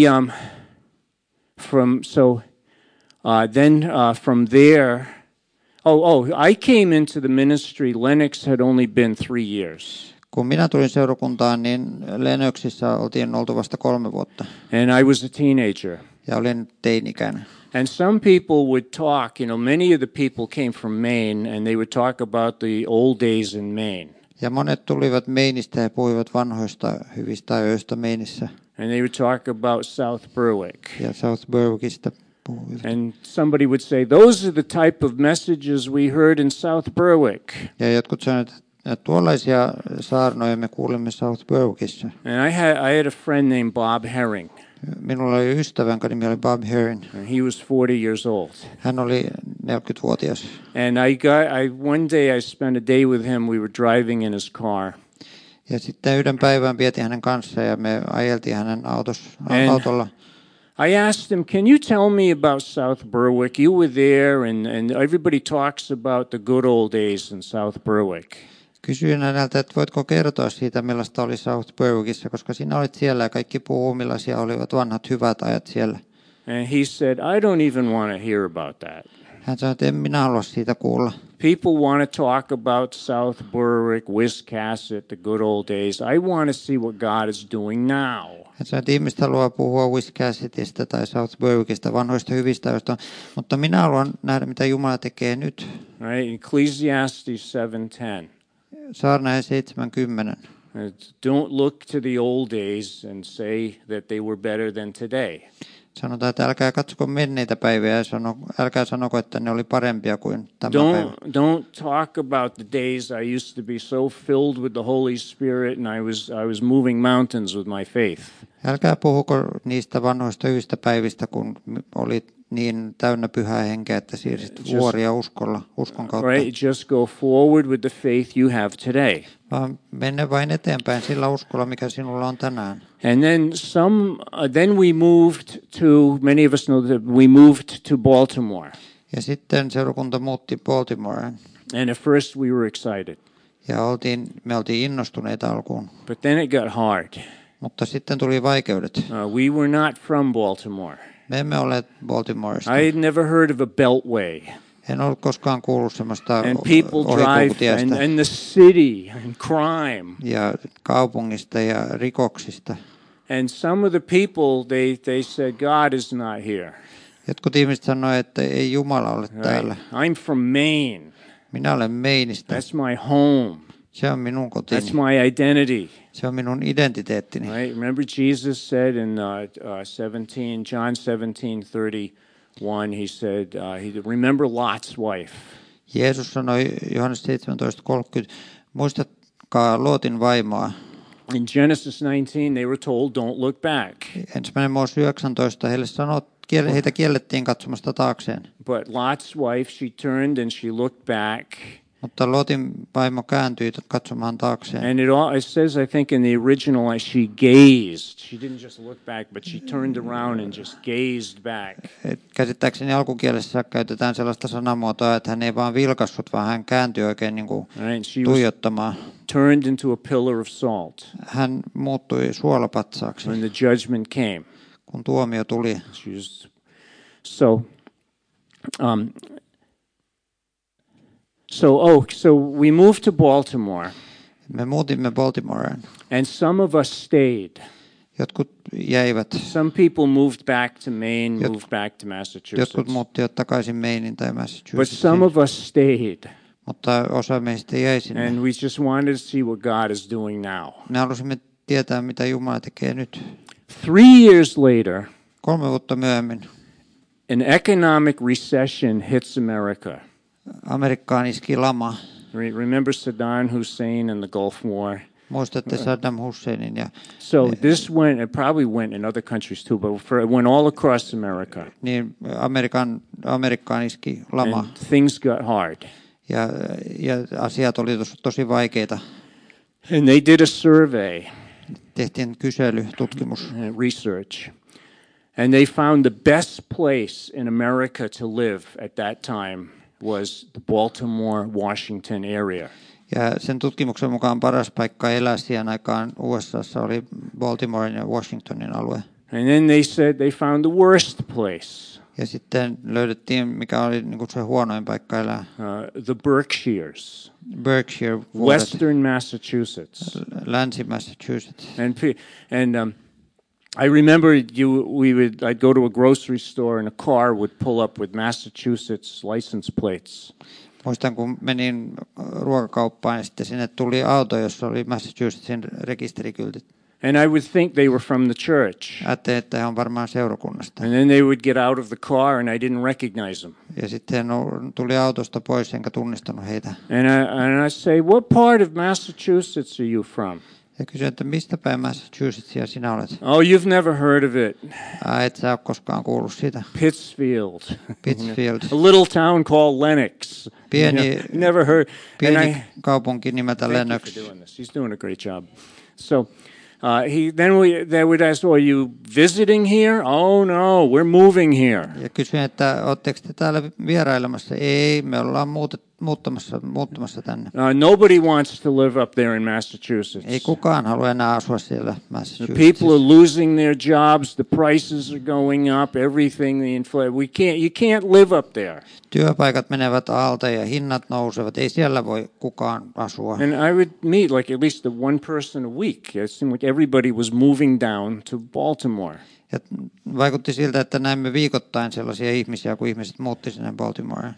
[SPEAKER 3] from there. I came into the ministry. Lenox had only been 3 years.
[SPEAKER 2] Kun minä tulin seurakuntaan, niin Lennoxissa oltiin oltu vasta 3 vuotta.
[SPEAKER 3] And I was a teenager.
[SPEAKER 2] Ja olin teini-ikäinen.
[SPEAKER 3] And some people would talk, many of the people came from Maine, and they would talk about the old days in Maine.
[SPEAKER 2] Ja monet tulivat Mainista ja puhuivat vanhoista hyvistä ajoista Mainissä.
[SPEAKER 3] And they would talk about South Berwick.
[SPEAKER 2] Ja South Berwickista puhuivat.
[SPEAKER 3] And somebody would say, those are the type of messages we heard in South Berwick.
[SPEAKER 2] Ja jotkut sanoivat, että tuollaisia saarnoja me kuulimme South Berwickissa.
[SPEAKER 3] And I had a friend named Bob Herring.
[SPEAKER 2] Minulla oli ystävä, jonka nimi oli Bob Herring.
[SPEAKER 3] And he was 40 years old.
[SPEAKER 2] Hän oli 40-vuotias.
[SPEAKER 3] And one day I spent a day with him. We were driving in his car.
[SPEAKER 2] Ja sitten yhden päivän vietin hänen kanssaan ja me ajeltiin hänen autolla.
[SPEAKER 3] I asked him, can you tell me about South Berwick? You were there and everybody talks about the good old days in South Berwick.
[SPEAKER 2] Kysyin häneltä, että voitko kertoa siitä, millaista oli South Berwickissa, koska sinä olit siellä ja kaikki puhuu, millaisia olivat vanhat hyvät ajat siellä.
[SPEAKER 3] And he said, I don't even want to hear about that.
[SPEAKER 2] Hän sanoi, että en minä halua siitä kuulla.
[SPEAKER 3] People want to talk about South Berwick, Wiscasset, the good old days. I want to see what God is doing now.
[SPEAKER 2] Hän sanoi, että ihmiset haluaa puhua Wiscassetista tai South Berwickista, vanhoista hyvistä ajoista, mutta minä haluan nähdä, mitä Jumala tekee nyt.
[SPEAKER 3] Right? Ecclesiastes 7:10.
[SPEAKER 2] Saarnaaja 7:10.
[SPEAKER 3] Don't look to the old days and say that they were better than today.
[SPEAKER 2] Sanotaan, että älkää katsoko menneitä päiviä ja älkää sanoko, että ne oli parempia kuin tämä päivä.
[SPEAKER 3] Don't talk about the days I used to be so filled with the Holy Spirit and I was moving mountains with my faith.
[SPEAKER 2] Älkää puhuko niistä vanhoista hyvistä päivistä, kun olit niin täynnä pyhää henkeä, että siirsit vuoria uskon kautta.
[SPEAKER 3] Right, just go forward with the faith you have today.
[SPEAKER 2] Vaan mene vain eteenpäin sillä uskolla, mikä sinulla on tänään.
[SPEAKER 3] And then we moved to, many of us know that we moved to Baltimore.
[SPEAKER 2] Ja sitten seurakunta muutti Baltimoreen.
[SPEAKER 3] And at first we were excited.
[SPEAKER 2] Ja me oltiin innostuneita alkuun.
[SPEAKER 3] But then it got hard.
[SPEAKER 2] Mutta sitten tuli vaikeudet.
[SPEAKER 3] We were not from Baltimore.
[SPEAKER 2] Me emme olleet Baltimoresta.
[SPEAKER 3] I had never heard of a beltway.
[SPEAKER 2] En ollut koskaan kuullut semmoista
[SPEAKER 3] and people drive and the city and crime.
[SPEAKER 2] Ja kaupungista ja rikoksista.
[SPEAKER 3] And some of the people they said God is not here.
[SPEAKER 2] Jotkut ihmiset sanoivat, että ei Jumala ole täällä.
[SPEAKER 3] I'm from Maine.
[SPEAKER 2] Minä olen Mainista.
[SPEAKER 3] That's my home.
[SPEAKER 2] Se on minun kotini.
[SPEAKER 3] That's my identity.
[SPEAKER 2] Se on minun identiteettini.
[SPEAKER 3] Right? Remember Jesus said in John 17:31, he said, remember Lot's wife.
[SPEAKER 2] Jeesus sanoi Johannes 17:30, muistatkaa Lootin vaimoa.
[SPEAKER 3] In Genesis 19, they were told, don't look back.
[SPEAKER 2] Ensimmäinen Mooses 19, heitä kiellettiin katsomasta taakseen.
[SPEAKER 3] But Lot's wife, she turned and she looked back.
[SPEAKER 2] Mutta Lotin vaimo kääntyi katsomaan taakseen.
[SPEAKER 3] And it says, I think in the original, she gazed. She didn't just look back, but she turned around and just gazed back.
[SPEAKER 2] Käsittääkseni alkukielessä käytetään sellaista sanamuotoa, että hän ei vaan vilkassut, vaan hän kääntyi oikein niin kuin tuijottamaan.
[SPEAKER 3] Turned into a pillar of salt.
[SPEAKER 2] Hän muuttui suolapatsaaksi.
[SPEAKER 3] When the judgment came.
[SPEAKER 2] Kun tuomio tuli.
[SPEAKER 3] So we moved to Baltimore.
[SPEAKER 2] Me muutimme Baltimoreen.
[SPEAKER 3] And some of us stayed.
[SPEAKER 2] Jotkut jäivät.
[SPEAKER 3] Some people moved back to Maine, moved back to Massachusetts.
[SPEAKER 2] Jotkut muuttivat takaisin Mainen tai Massachusettsiin.
[SPEAKER 3] But some of us stayed.
[SPEAKER 2] Mutta osa meistä jäi sinne.
[SPEAKER 3] And we just wanted to see what God is doing now.
[SPEAKER 2] Me halusimme tietää, mitä Jumala tekee nyt.
[SPEAKER 3] 3 years later,
[SPEAKER 2] 3 vuotta myöhemmin,
[SPEAKER 3] an economic recession hits America.
[SPEAKER 2] Amerikkaan iski lama.
[SPEAKER 3] Remember Saddam Hussein and the Gulf War?
[SPEAKER 2] Muistatte Saddam Husseinin ja
[SPEAKER 3] this went, it probably went in other countries too, but it went all across America.
[SPEAKER 2] Niin Amerikkaan iski lama.
[SPEAKER 3] And things got hard.
[SPEAKER 2] Ja asiat oli tosi vaikeita.
[SPEAKER 3] And they did a survey.
[SPEAKER 2] Tehtiin tutkimus.
[SPEAKER 3] Research. And they found the best place in America to live at that time was the Baltimore, Washington area.
[SPEAKER 2] Ja sen tutkimuksen mukaan paras paikka elää siihen aikaan USAssa oli Baltimoren ja Washingtonin alue.
[SPEAKER 3] And then they said they found the worst place.
[SPEAKER 2] Ja sitten löydettiin, mikä oli niin kuin se huonoin paikka elää.
[SPEAKER 3] The Berkshires.
[SPEAKER 2] Berkshire.
[SPEAKER 3] Western Massachusetts.
[SPEAKER 2] Länsi-Massachusetts.
[SPEAKER 3] And I remember I'd go to a grocery store and a car would pull up with Massachusetts license plates.
[SPEAKER 2] Muistan, kun menin ruokakauppaan ja sitten sinne tuli auto, jossa oli Massachusettsin rekisterikyltit.
[SPEAKER 3] And I would think they were from the church.
[SPEAKER 2] Ajattelin, että he on varmaan seurakunnasta.
[SPEAKER 3] And then they would get out of the car and I didn't recognize them.
[SPEAKER 2] Ja sitten tuli autosta pois enkä tunnistanut heitä.
[SPEAKER 3] And I say, what part of Massachusetts are you from?
[SPEAKER 2] Ja kysyin, että mistä päin Massachusettsia sinä olet?
[SPEAKER 3] Oh, you've never heard of it.
[SPEAKER 2] Et sä ole koskaan kuullut siitä.
[SPEAKER 3] Pittsfield.
[SPEAKER 2] Pittsfield.
[SPEAKER 3] A little town called Lennox.
[SPEAKER 2] Pieni,
[SPEAKER 3] never heard.
[SPEAKER 2] Pieni kaupunki nimeltä Lennox.
[SPEAKER 3] Thank you for doing this. He's doing a great job. So they would ask, are you visiting here? Oh no, we're moving here.
[SPEAKER 2] Ja kysyin, että ootteko te täällä vierailemassa? Ei, me ollaan muuttamassa tänne.
[SPEAKER 3] Nobody wants to live up there in Massachusetts.
[SPEAKER 2] Ei kukaan halua enää asua siellä Massachusettsissa.
[SPEAKER 3] The people are losing their jobs, the prices are going up, everything, the inflation. You can't live up there.
[SPEAKER 2] Työpaikat menevät alta ja hinnat nousevat. Ei siellä voi kukaan asua.
[SPEAKER 3] And I would meet like at least one person a week. It seemed like everybody was moving down to Baltimore.
[SPEAKER 2] Ja vaikutti siltä, että näimme viikoittain sellaisia ihmisiä, kun ihmiset muutti sinne Baltimoreen.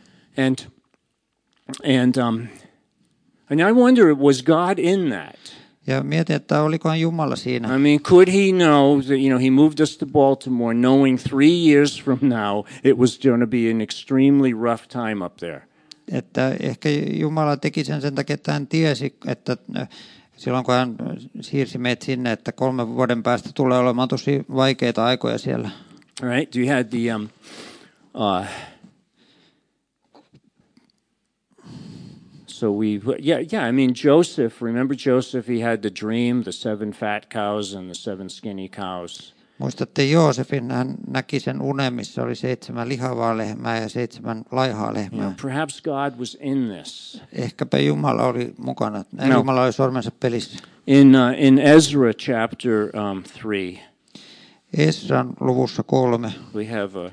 [SPEAKER 3] And I wonder, was God in that?
[SPEAKER 2] Ja mietin, että olikohan Jumala siinä.
[SPEAKER 3] I mean, could he know that, he moved us to Baltimore knowing 3 years from now it was going to be an extremely rough time up there?
[SPEAKER 2] Että ehkä Jumala teki sen takia, että hän tiesi, että silloin kun hän siirsi meidät sinne, että 3 vuoden päästä tulee olemaan tosi vaikeita aikoja siellä.
[SPEAKER 3] All right, you had the I mean, Joseph, remember Joseph, he had the dream, the 7 fat cows and the 7 skinny cows.
[SPEAKER 2] Muistatte Joosefin, hän näki sen unen, missä oli 7 lihavaa lehmää ja 7 laihaa lehmää.
[SPEAKER 3] Perhaps God was in this.
[SPEAKER 2] Ehkäpä Jumala oli mukana. Jumala oli sormensa pelissä.
[SPEAKER 3] In Ezra chapter 3.
[SPEAKER 2] Esran luvussa 3.
[SPEAKER 3] We have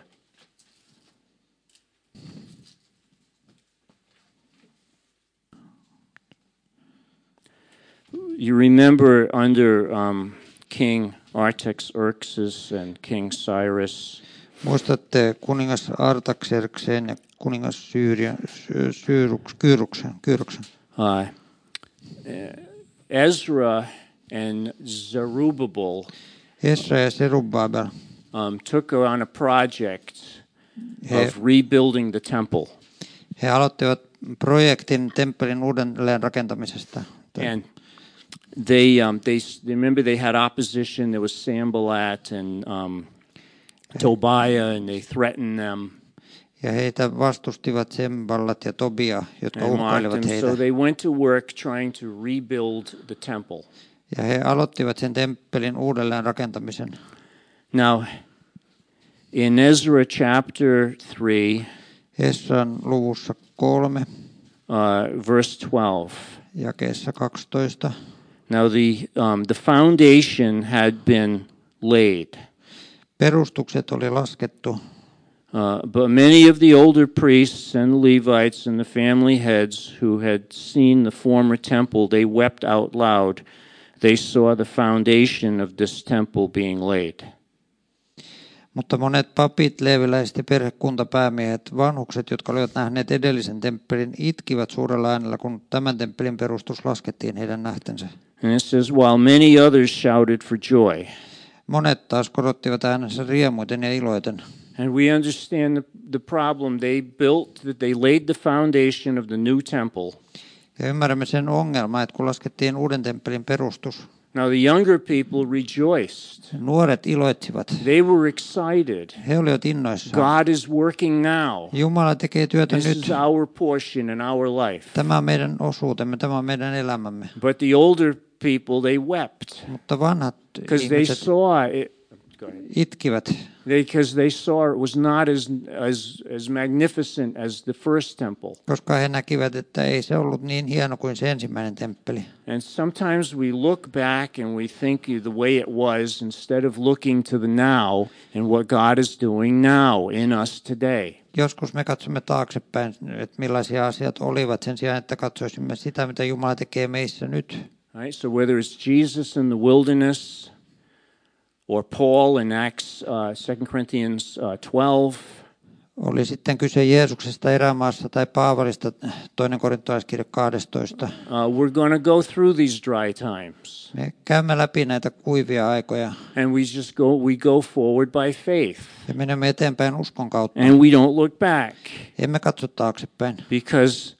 [SPEAKER 3] you remember under King Artaxerxes and King Cyrus.
[SPEAKER 2] Muistatte kuningas Artaxerxen ja kuningas Kyroksen.
[SPEAKER 3] Ezra and Zerubbabel.
[SPEAKER 2] Esra ja Zerubbabel
[SPEAKER 3] took on a project of rebuilding the temple.
[SPEAKER 2] He aloittivat projektin temppelin uudelleen rakentamisesta.
[SPEAKER 3] And they remember they had opposition. There was Sanballat and Tobiah, and they threatened them.
[SPEAKER 2] Ja heitä vastustivat Semballat ja Tobia, jotka uhkailivat heitä.
[SPEAKER 3] So they went to work trying to rebuild the temple.
[SPEAKER 2] Ja he aloittivat sen temppelin uudelleen rakentamisen.
[SPEAKER 3] Now, in Ezra chapter 3,
[SPEAKER 2] Esran luvussa 3,
[SPEAKER 3] verse 12.
[SPEAKER 2] jakeessa 12.
[SPEAKER 3] Now the foundation had been laid.
[SPEAKER 2] Perustukset oli laskettu.
[SPEAKER 3] But many of the older priests and Levites and the family heads who had seen the former temple, they wept out loud. They saw the foundation of this temple being laid.
[SPEAKER 2] Mutta monet papit, leeviläiset ja perhekuntapäämiehet, vanhukset, jotka olivat nähneet edellisen temppelin, itkivät suurella äänellä, kun tämän temppelin perustus laskettiin heidän nähtensä.
[SPEAKER 3] And it says, while many others shouted for joy.
[SPEAKER 2] Monet taas korottivat äänensä riemuiten ja iloiten.
[SPEAKER 3] And we understand the problem. They laid the foundation of the new temple.
[SPEAKER 2] Ja ymmärrämme sen ongelman, että kun laskettiin uuden temppelin perustus,
[SPEAKER 3] now the younger people rejoiced.
[SPEAKER 2] Nuoret iloitsivat.
[SPEAKER 3] They were excited.
[SPEAKER 2] He olivat innoissaan.
[SPEAKER 3] God is working now.
[SPEAKER 2] Jumala tekee työtä
[SPEAKER 3] This
[SPEAKER 2] nyt.
[SPEAKER 3] is our portion in our life.
[SPEAKER 2] Tämä on meidän osuutemme, tämä on meidän elämämme.
[SPEAKER 3] But the older people, they wept.
[SPEAKER 2] Mutta vanhat ihmiset itkivät.
[SPEAKER 3] Because they saw it was not as magnificent as the first temple.
[SPEAKER 2] Koska he näkivät, että ei se ollut niin hieno kuin se ensimmäinen temppeli.
[SPEAKER 3] And sometimes we look back and we think the way it was instead of looking to the now and what God is doing now in us today.
[SPEAKER 2] Joskus me katsomme taaksepäin, että millaisia asiat olivat sen sijaan, että katsoisimme sitä, mitä Jumala tekee meissä nyt.
[SPEAKER 3] Right? So whether it's Jesus in the wilderness or Paul in Acts 2 Corinthians 12.
[SPEAKER 2] Oli sitten kyse Jeesuksesta erämaassa tai Paavalista 2. korintolaiskirja 12.
[SPEAKER 3] We're going to go through these dry times.
[SPEAKER 2] Me käymme läpi näitä kuivia aikoja.
[SPEAKER 3] And we go forward by faith.
[SPEAKER 2] Ja menemme eteenpäin uskon kautta.
[SPEAKER 3] And we don't look back.
[SPEAKER 2] Emme katso taaksepäin.
[SPEAKER 3] Because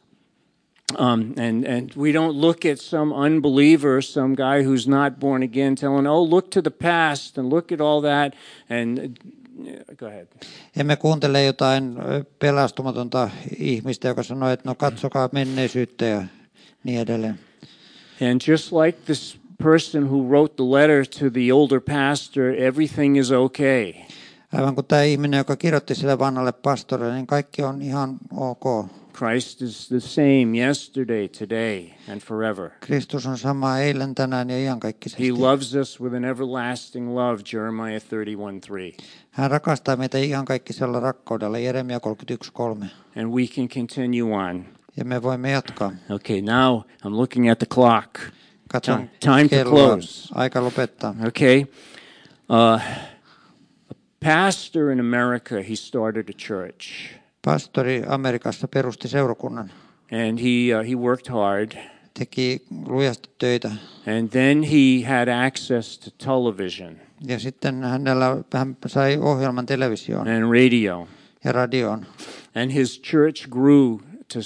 [SPEAKER 3] and we don't look at some unbeliever, some guy who's not born again, telling, "Oh, look to the past and look at all that." And go ahead.
[SPEAKER 2] Emme kuuntele jotain pelastumatonta ihmistä, joka sanoo, että no katsokaa menneisyyttä ja niin edelleen.
[SPEAKER 3] And just like this person who wrote the letter to the older pastor, everything is okay.
[SPEAKER 2] Aivan kuin tämä ihminen, joka kirjoitti sille vanhalle pastorille, niin kaikki on ihan ok.
[SPEAKER 3] Christ is the same yesterday, today, and forever.
[SPEAKER 2] Kristus on sama eilen, tänään ja iankaikkisesti.
[SPEAKER 3] He loves us with an everlasting love, Jeremiah 31:3.
[SPEAKER 2] Hän rakastaa meitä iankaikkisella rakkaudella, Jeremia 31:3.
[SPEAKER 3] And we can continue on.
[SPEAKER 2] Ja me voimme jatkaa.
[SPEAKER 3] Okay, now I'm looking at the clock.
[SPEAKER 2] Katson
[SPEAKER 3] Time to close.
[SPEAKER 2] Aika lopettaa.
[SPEAKER 3] Okay. A pastor in America, he started a church.
[SPEAKER 2] Pastori Amerikassa perusti seurakunnan.
[SPEAKER 3] And he worked hard.
[SPEAKER 2] Teki lujasti töitä.
[SPEAKER 3] And then he had access to television.
[SPEAKER 2] Ja sitten hän sai ohjelman televisioon.
[SPEAKER 3] And radio.
[SPEAKER 2] Ja radioon.
[SPEAKER 3] And his church grew to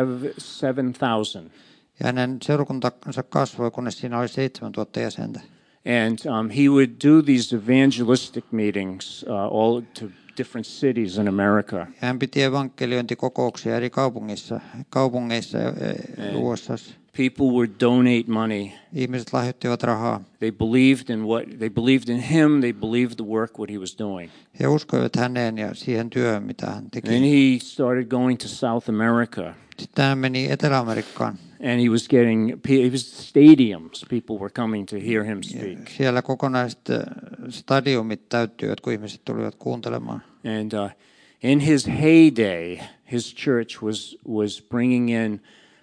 [SPEAKER 3] 7,000.
[SPEAKER 2] Ja hänen seurakuntansa kasvoi, kunnes siinä oli 7,000 jäsentä.
[SPEAKER 3] And he would do these evangelistic meetings all to different cities in America.
[SPEAKER 2] Hän piti evankeliointikokouksia eri kaupungeissa USAssa.
[SPEAKER 3] People would donate money.
[SPEAKER 2] Ihmiset lahjoittivat rahaa.
[SPEAKER 3] They believed in him, they believed the work what he was doing.
[SPEAKER 2] He uskoivat häneen ja siihen työhön, mitä hän teki.
[SPEAKER 3] Then he started going to South America.
[SPEAKER 2] Sitten hän meni Etelä-Amerikkaan.
[SPEAKER 3] And he was stadiums. People were coming to hear him speak.
[SPEAKER 2] Siellä kokonaiset stadiumit täyttyivät, kun ihmiset tulivat kuuntelemaan.
[SPEAKER 3] And in his heyday, his church was bringing in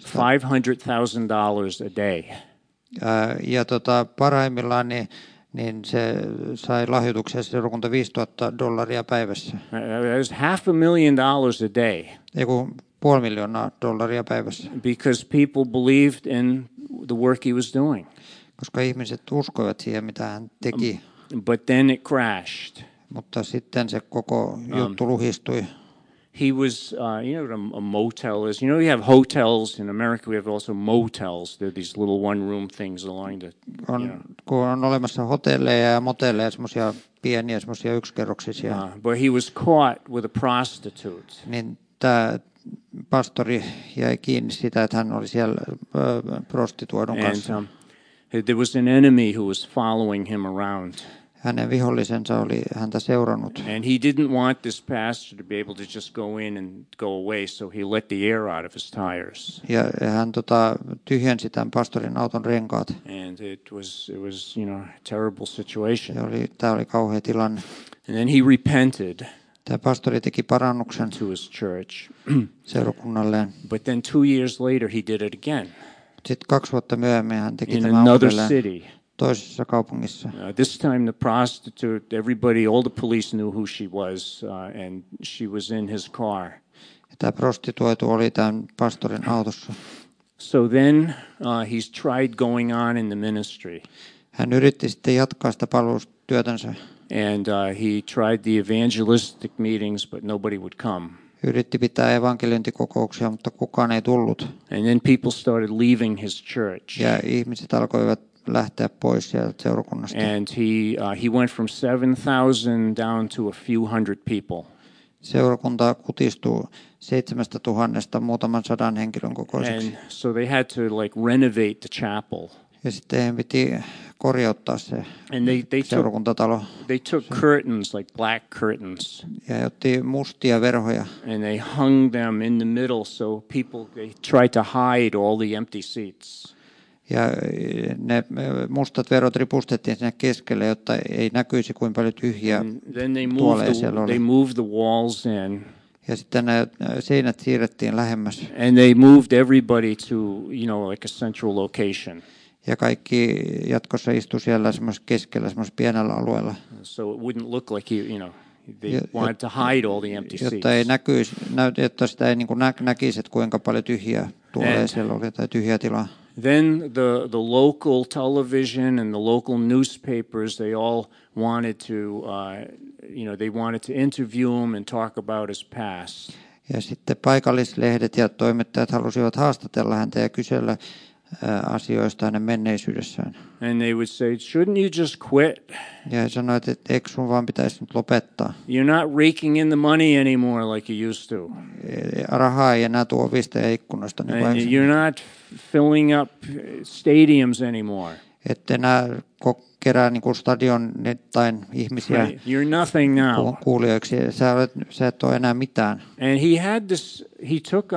[SPEAKER 3] $500,000 a day.
[SPEAKER 2] Ja parhaimmillaan niin se sai lahjoituksia seurakunta $5,000 päivässä.
[SPEAKER 3] That was $500,000 a day.
[SPEAKER 2] Eiku $500,000 päivässä.
[SPEAKER 3] Because people believed in the work he was doing.
[SPEAKER 2] Koska ihmiset uskoivat siihen, mitä hän teki.
[SPEAKER 3] But then it crashed.
[SPEAKER 2] Mutta sitten se koko juttu luhistui.
[SPEAKER 3] He was, you know what a motel is? You know, we have hotels in America. We have also motels. They're these little one-room things along the.
[SPEAKER 2] Kun on olemassa hotelleja ja motelleja, semmoisia pieniä, semmoisia yksikerroksisia.
[SPEAKER 3] But he was caught with a prostitute.
[SPEAKER 2] Niin tämä pastori jäi kiinni sitä, että hän oli siellä prostituoidun kanssa.
[SPEAKER 3] And there was an enemy who was following him around.
[SPEAKER 2] Hänen vihollisensa oli häntä seurannut.
[SPEAKER 3] And he didn't want this pastor to be able to just go in and go away, so he let the air out of his tires.
[SPEAKER 2] Ja hän tyhjensi tämän pastorin auton renkaat.
[SPEAKER 3] And it was a terrible situation.
[SPEAKER 2] Tämä oli kauhea tilanne.
[SPEAKER 3] And then he repented.
[SPEAKER 2] Tämä pastori teki parannuksen
[SPEAKER 3] to his church.
[SPEAKER 2] seurakunnalleen.
[SPEAKER 3] But then 2 years later he did it again.
[SPEAKER 2] Sitten 2 vuotta myöhemmin hän teki
[SPEAKER 3] in
[SPEAKER 2] tämän
[SPEAKER 3] another
[SPEAKER 2] uudelleen
[SPEAKER 3] city.
[SPEAKER 2] Toisessa kaupungissa.
[SPEAKER 3] This time the prostitute, all the police knew who she was, and she was in his car.
[SPEAKER 2] Ja tämä prostituoitu oli tämän pastorin autossa.
[SPEAKER 3] So then he's tried going on in the ministry.
[SPEAKER 2] Hän yritti sitten jatkaa sitä palvelustyötänsä.
[SPEAKER 3] And he tried the evangelistic meetings, but nobody would come.
[SPEAKER 2] Yritti pitää evankeliointikokouksia, mutta kukaan ei tullut.
[SPEAKER 3] And then people started leaving his church.
[SPEAKER 2] Ja ihmiset alkoivat lähteä pois sieltä seurakunnasta.
[SPEAKER 3] And he went from 7,000 down to a few hundred people.
[SPEAKER 2] Seurakunta kutistuu 7,000 muutaman 100 henkilön kokoiseksi.
[SPEAKER 3] And so they had to renovate the chapel.
[SPEAKER 2] Ja sitten heidän piti korjauttaa se seurakuntatalo.
[SPEAKER 3] They took curtains, like black curtains.
[SPEAKER 2] Ja he otti mustia verhoja.
[SPEAKER 3] And they hung them in the middle so they tried to hide all the empty seats.
[SPEAKER 2] Ja ne mustat verot ripustettiin sinne keskelle, jotta ei näkyisi kuinka paljon tyhjiä tuoleja siellä oli.
[SPEAKER 3] They moved the walls in.
[SPEAKER 2] Ja sitten ne seinät siirrettiin lähemmäs.
[SPEAKER 3] And they moved everybody to, like a central location.
[SPEAKER 2] Ja kaikki jatkossa istui siellä semmoisessa keskellä, semmoisessa pienellä alueella.
[SPEAKER 3] So it wouldn't look like they wanted to hide all the empty seats.
[SPEAKER 2] Jotta ei jotta sitä ei näkisi, että kuinka paljon tyhjiä tuoleja siellä oli tai tyhjiä tilaa.
[SPEAKER 3] Then the local television and the local newspapers, they all wanted to, they wanted to interview him and talk about his past. Ja sitten paikallislehdet ja toimittajat halusivat haastatella häntä ja kysellä asioista hänen menneisyydessään. And they would say, shouldn't you just quit? Ja he sanoivat, että eikö sun vaan pitäisi nyt lopettaa? You're not raking in the money anymore like you used to. Rahaa ei enää tuo ovista ja ikkunoista. You're not filling up stadiums anymore. Ette enää kerää niin stadionittain ihmisiä kuulijoiksi. Sä et ole enää mitään. And he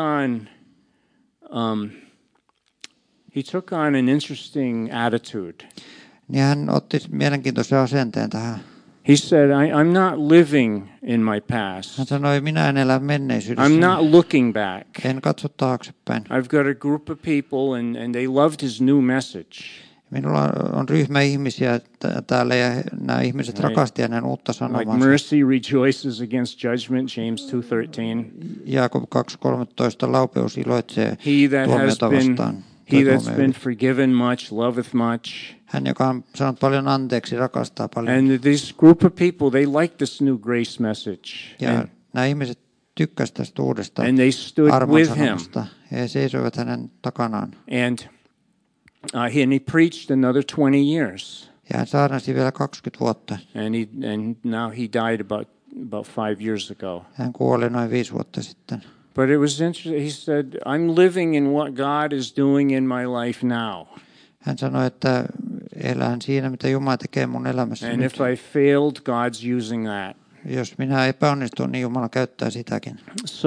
[SPEAKER 3] took on an interesting attitude. Niin hän otti mielenkiintoisen asenteen tähän. He said, I'm not living in my past. Hän sanoi, minä en elä menneisyydessä. I'm not looking back. En katso taaksepäin. I've got a group of people and they loved his new message. Minulla on ryhmä ihmisiä täällä ja nämä ihmiset rakastivat hänen uutta sanomaansa. Like mercy rejoices against judgment, James 2:13. Jaakob 2:13, laupeus iloitsee tuomiota vastaan. He that's been forgiven much loveth much. Hän, joka on saanut paljon anteeksi, rakastaa paljon. And this group of people, they like this new grace message. Ja nämä ihmiset tykkäsivät tästä uudesta armon sanomasta. He seisoivat hänen takanaan. And he preached another 20 years. Ja hän saarnasi vielä 20 vuotta. And now he died about 5 years ago. Hän kuoli noin 5 vuotta sitten. But it was interesting. He said, I'm living in what God is doing in my life now. Hän sanoi, että elän siinä, mitä Jumala tekee mun elämässä nyt. And if I failed, God's using that. Jos minä epäonnistun, niin Jumala käyttää sitäkin.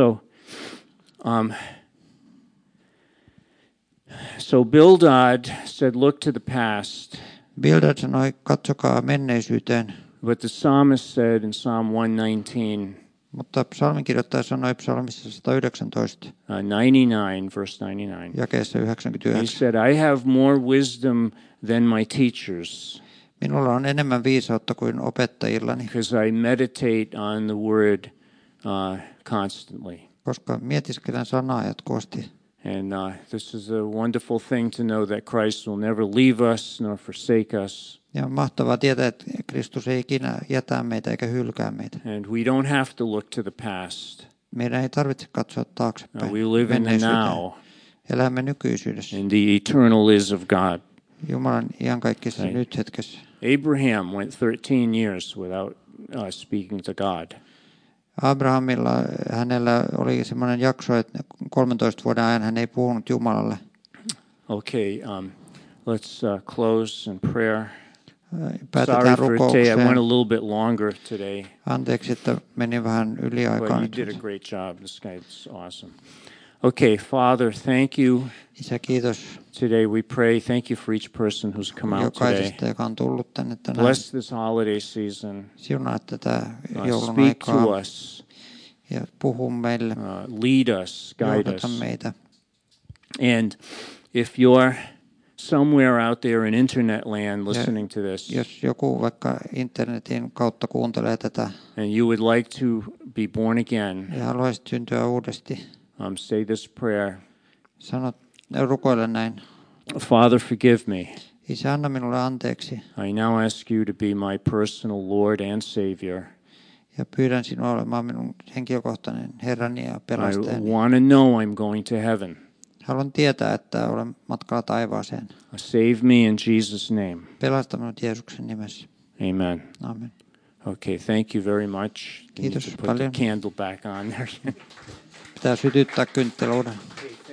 [SPEAKER 3] So Bildad said, look to the past. Bildad sanoi, katsokaa menneisyyteen. But the psalmist said in Psalm 119, mutta psalminkirjoittaja sanoi psalmissa 119. 99, verse 99. Jakeessa 99. He said, I have more wisdom than my teachers. Minulla on enemmän viisautta kuin opettajillani. Because I meditate on the word constantly. Koska mietiskelen sanaa jatkuvasti. And this is a wonderful thing to know that Christ will never leave us nor forsake us. Ja on mahtavaa tietää, että Kristus ei ikinä jätä meitä eikä hylkää meitä. And we don't have to look to the past. Meidän ei tarvitse katsoa taaksepäin. We live in the now. Elämme nykyisyydessä. In the eternal is of God. Jumalan iankaikkisessa nyt hetkessä. Abraham went 13 years without speaking to God.
[SPEAKER 2] Abrahamilla, hänellä oli semmoinen jakso, että 13 vuoden ajan hän ei puhunut Jumalalle.
[SPEAKER 3] Okay, let's close in prayer.
[SPEAKER 2] Päätetään
[SPEAKER 3] Sorry for today. I
[SPEAKER 2] rukoukseen.
[SPEAKER 3] went a little bit longer today.
[SPEAKER 2] Anteeksi, että meni vähän yli
[SPEAKER 3] But
[SPEAKER 2] aikaa.
[SPEAKER 3] you did a great job. This guy's awesome. Okay, Father, thank you.
[SPEAKER 2] Isä, kiitos
[SPEAKER 3] Today we pray. Thank you for each person who's come out today.
[SPEAKER 2] jokaisesta, joka on tullut tänne tänään.
[SPEAKER 3] Bless this holiday season.
[SPEAKER 2] Siunaa tätä joulun
[SPEAKER 3] Speak to
[SPEAKER 2] aikaa
[SPEAKER 3] us.
[SPEAKER 2] ja puhu meille,
[SPEAKER 3] Lead us. Guide
[SPEAKER 2] johdata
[SPEAKER 3] us.
[SPEAKER 2] meitä.
[SPEAKER 3] And if you're somewhere out there in internet land listening to this,
[SPEAKER 2] Jos joku vaikka internetin kautta kuuntelee tätä
[SPEAKER 3] and you would like to be born again,
[SPEAKER 2] ja haluaisit syntyä uudesti,
[SPEAKER 3] say this prayer.
[SPEAKER 2] rukoile näin.
[SPEAKER 3] Father, forgive me.
[SPEAKER 2] Isä, anna minulle anteeksi
[SPEAKER 3] I now ask you to be my personal Lord and Savior.
[SPEAKER 2] ja pyydän sinua olemaan minun henkilökohtainen Herrani ja
[SPEAKER 3] I
[SPEAKER 2] pelastajani.
[SPEAKER 3] want to know I'm going to heaven.
[SPEAKER 2] Haluan tietää, että olen matkalla taivaaseen.
[SPEAKER 3] Save me in Jesus' name.
[SPEAKER 2] Pelasta minut Jeesuksen nimessä.
[SPEAKER 3] Amen.
[SPEAKER 2] Amen.
[SPEAKER 3] Okay, thank you very much. You need
[SPEAKER 2] Kiitos
[SPEAKER 3] to put
[SPEAKER 2] paljon.
[SPEAKER 3] the candle back on there.
[SPEAKER 2] Pitää sytyttää kynttilä uudestaan.